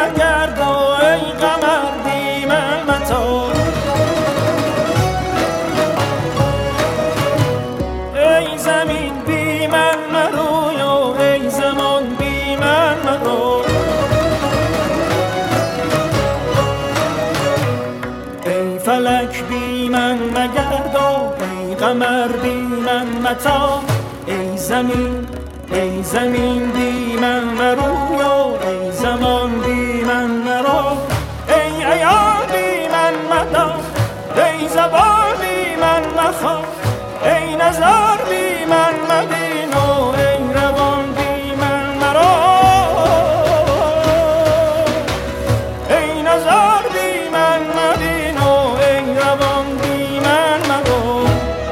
مگرد و ای قمر بی من متاب. ای زمین بی من مروی و ای زمان بی من مرو. ای فلک بی من مگرد و ای قمر بی من متاب. ای زمین بی من مروی و ای زمان بی من مرو. ای عیار بی من مدار، ای زبان بی من مخواه. ای نظر بی من مبین و ای روان بی من مرو. ای نظر بی من مبین و ای روان بی من مرو.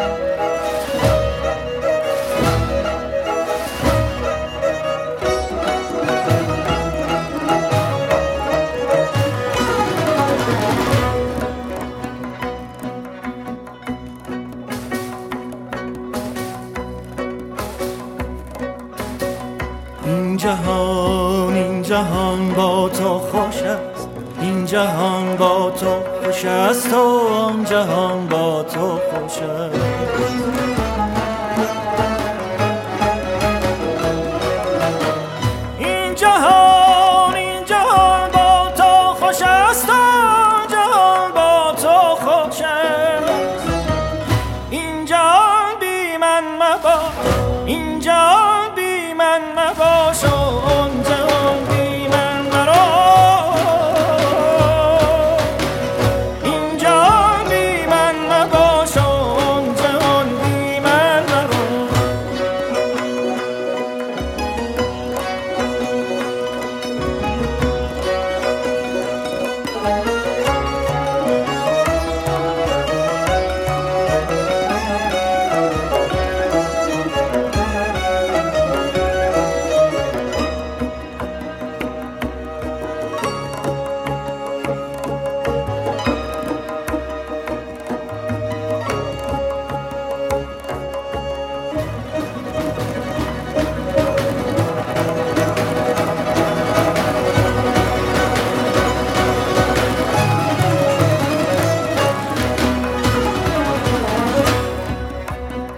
این جهان با تو خوش است، این جهان با تو خوش است و آن جهان با تو خوش است. این جهان با تو خوش است و آن جهان با تو خوش است. این جهان بی من مباش، این جهان بی من مباش و آن جهان بی من مرو. این جهان بی من مباش و آن جهان بی من مرو.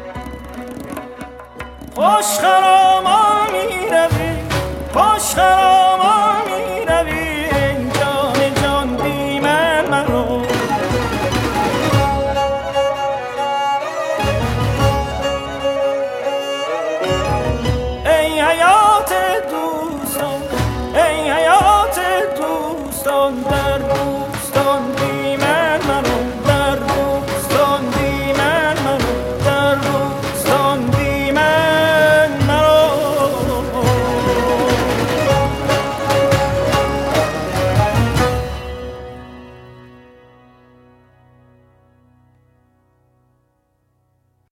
خوش خرامان می روی، خوش خرامان